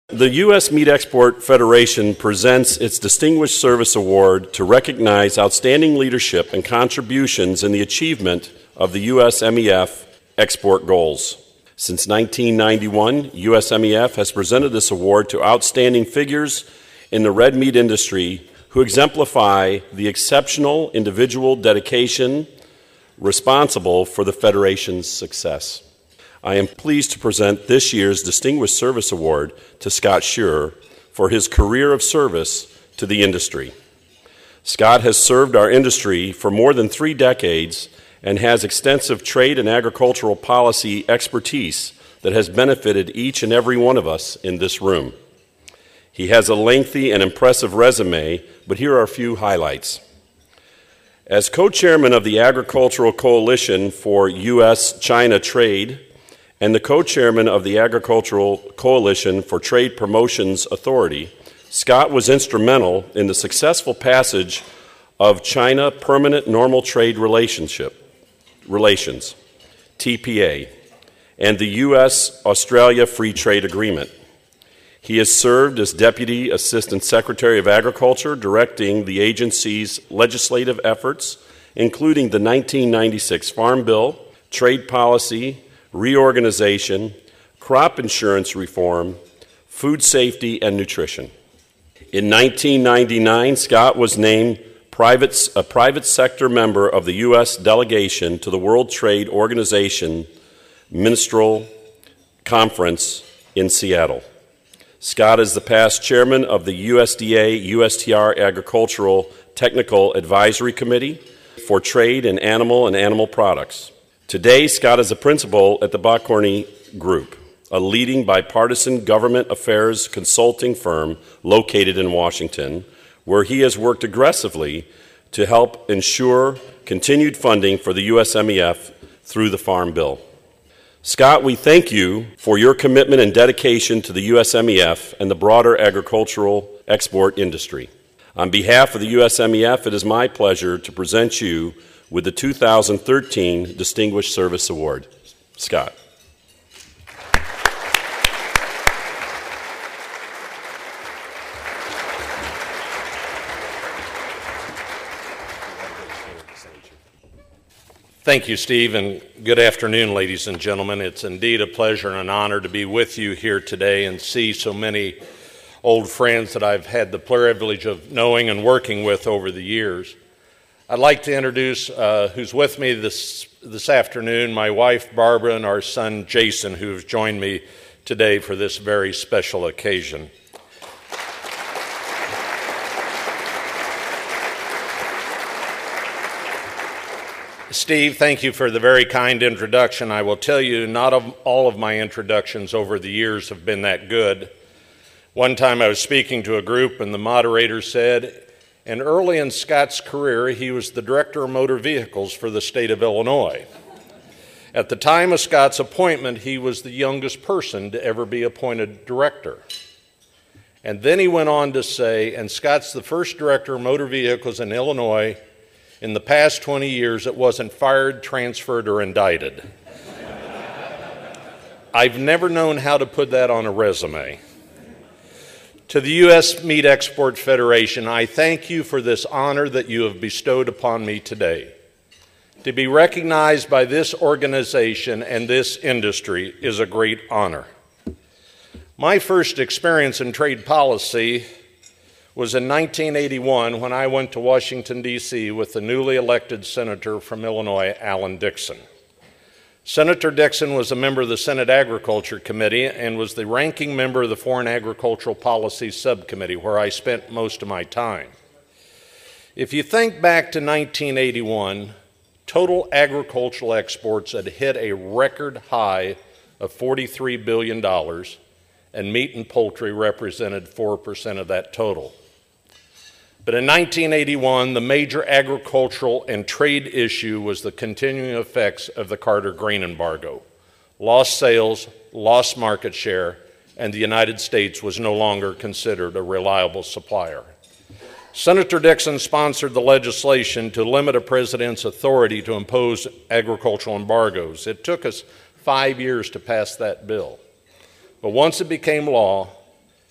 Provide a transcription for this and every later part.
The U.S. Meat Export Federation presents its Distinguished Service Award to recognize outstanding leadership and contributions in the achievement of the U.S. MEF export goals. Since 1991, U.S. MEF has presented this award to outstanding figures in the red meat industry who exemplify the exceptional individual dedication responsible for the Federation's success. I am pleased to present this year's Distinguished Service Award to Scott Scherer for his career of service to the industry. Scott has served our industry for more than 3 decades and has extensive trade and agricultural policy expertise that has benefited each and every one of us in this room. He has a lengthy and impressive resume, but here are a few highlights. As co-chairman of the Agricultural Coalition for U.S.-China Trade and the co-chairman of the Agricultural Coalition for Trade Promotions Authority, Scott was instrumental in the successful passage of China Permanent Normal Trade Relations, TPA, and the U.S.-Australia Free Trade Agreement. He has served as Deputy Assistant Secretary of Agriculture, directing the agency's legislative efforts, including the 1996 Farm Bill, trade policy, reorganization, crop insurance reform, food safety, and nutrition. In 1999, Scott was named a private sector member of the U.S. delegation to the World Trade Organization Ministerial Conference in Seattle. Scott is the past chairman of the USDA-USTR Agricultural Technical Advisory Committee for Trade in Animal Products. Today, Scott is a principal at the Bochorny Group, a leading bipartisan government affairs consulting firm located in Washington, where he has worked aggressively to help ensure continued funding for the USMEF through the Farm Bill. Scott, we thank you for your commitment and dedication to the USMEF and the broader agricultural export industry. On behalf of the USMEF, it is my pleasure to present you with the 2013 Distinguished Service Award. Scott. Thank you, Steve, and good afternoon, ladies and gentlemen. It's indeed a pleasure and an honor to be with you here today and see so many old friends that I've had the privilege of knowing and working with over the years. I'd like to introduce who's with me this afternoon, my wife, Barbara, and our son, Jason, who have joined me today for this very special occasion. Steve, thank you for the very kind introduction. I will tell you, not all of my introductions over the years have been that good. One time I was speaking to a group, and the moderator said, and early in Scott's career, he was the director of motor vehicles for the state of Illinois. At the time of Scott's appointment, he was the youngest person to ever be appointed director. And then he went on to say, and Scott's the first director of motor vehicles in Illinois in the past 20 years that wasn't fired, transferred, or indicted. I've never known how to put that on a resume. To the U.S. Meat Export Federation, I thank you for this honor that you have bestowed upon me today. To be recognized by this organization and this industry is a great honor. My first experience in trade policy was in 1981 when I went to Washington, D.C. with the newly elected senator from Illinois, Alan Dixon. Senator Dixon was a member of the Senate Agriculture Committee and was the ranking member of the Foreign Agricultural Policy Subcommittee, where I spent most of my time. If you think back to 1981, total agricultural exports had hit a record high of $43 billion, and meat and poultry represented 4% of that total. But in 1981, the major agricultural and trade issue was the continuing effects of the Carter grain embargo. Lost sales, lost market share, and the United States was no longer considered a reliable supplier. Senator Dixon sponsored the legislation to limit a president's authority to impose agricultural embargoes. It took us 5 years to pass that bill. But once it became law,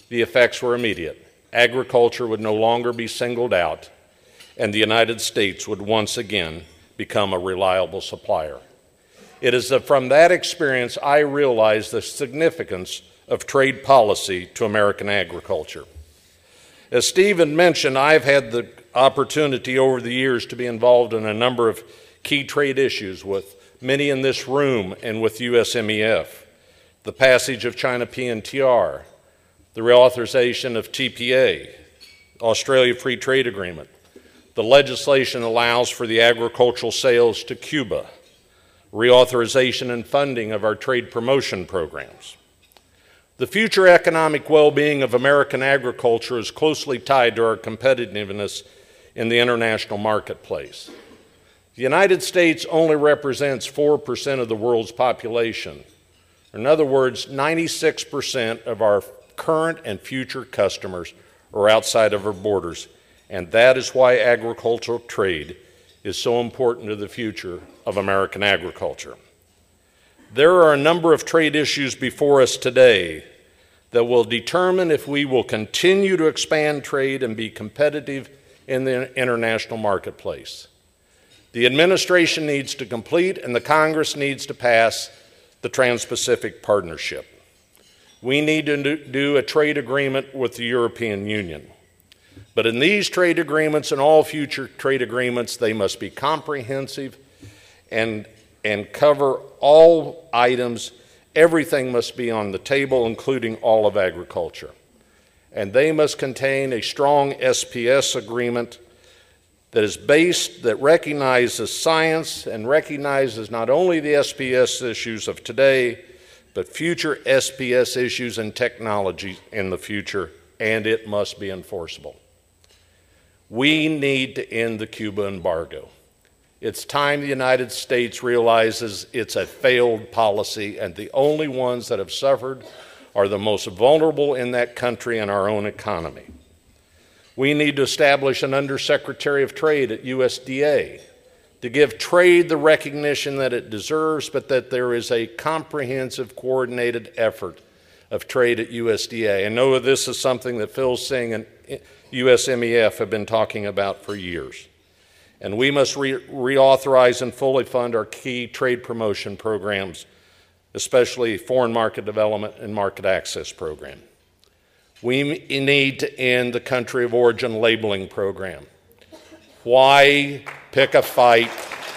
The effects were immediate. Agriculture would no longer be singled out, and the United States would once again become a reliable supplier. It is from that experience I realized the significance of trade policy to American agriculture. As Stephen mentioned, I've had the opportunity over the years to be involved in a number of key trade issues with many in this room and with USMEF, the passage of China PNTR, the reauthorization of TPA, Australia Free Trade Agreement. The legislation allows for the agricultural sales to Cuba, reauthorization and funding of our trade promotion programs. The future economic well-being of American agriculture is closely tied to our competitiveness in the international marketplace. The United States only represents 4% of the world's population. In other words, 96% of our current and future customers are outside of our borders, and that is why agricultural trade is so important to the future of American agriculture. There are a number of trade issues before us today that will determine if we will continue to expand trade and be competitive in the international marketplace. The administration needs to complete and the Congress needs to pass the Trans-Pacific Partnership. We need to do a trade agreement with the European Union. But in these trade agreements and all future trade agreements, they must be comprehensive and cover all items. Everything must be on the table, including all of agriculture. And they must contain a strong SPS agreement that recognizes science and recognizes not only the SPS issues of today, but future SPS issues and technology in the future, and it must be enforceable. We need to end the Cuba embargo. It's time the United States realizes it's a failed policy, and the only ones that have suffered are the most vulnerable in that country and our own economy. We need to establish an Undersecretary of Trade at USDA to give trade the recognition that it deserves, but that there is a comprehensive, coordinated effort of trade at USDA. I know this is something that Phil Singh and USMEF have been talking about for years. And we must reauthorize and fully fund our key trade promotion programs, especially foreign market development and market access program. We need to end the country of origin labeling program. Why pick a fight?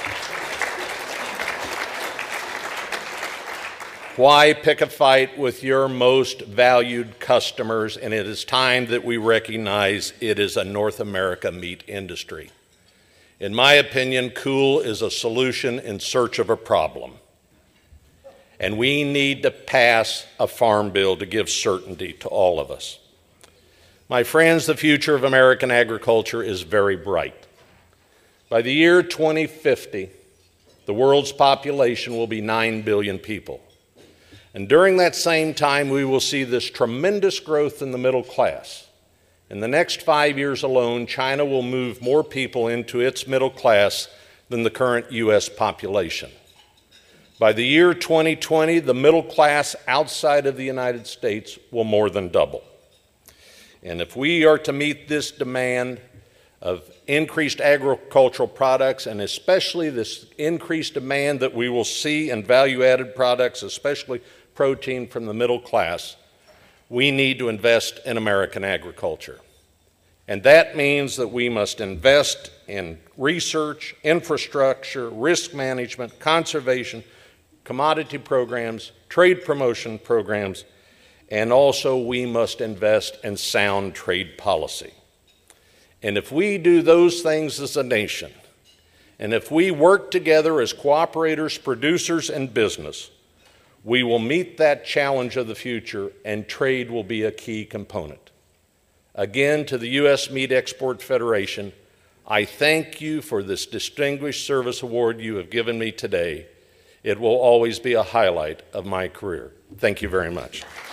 Why pick a fight with your most valued customers? And it is time that we recognize it is a North America meat industry. In my opinion, COOL is a solution in search of a problem. And we need to pass a farm bill to give certainty to all of us. My friends, the future of American agriculture is very bright. By the year 2050, the world's population will be 9 billion people. And during that same time, we will see this tremendous growth in the middle class. In the next 5 years alone, China will move more people into its middle class than the current U.S. population. By the year 2020, the middle class outside of the United States will more than double. And if we are to meet this demand of increased agricultural products, and especially this increased demand that we will see in value-added products, especially protein from the middle class, we need to invest in American agriculture. And that means that we must invest in research, infrastructure, risk management, conservation, commodity programs, trade promotion programs, and also we must invest in sound trade policy. And if we do those things as a nation, and if we work together as cooperators, producers, and business, we will meet that challenge of the future, and trade will be a key component. Again, to the U.S. Meat Export Federation, I thank you for this distinguished service award you have given me today. It will always be a highlight of my career. Thank you very much.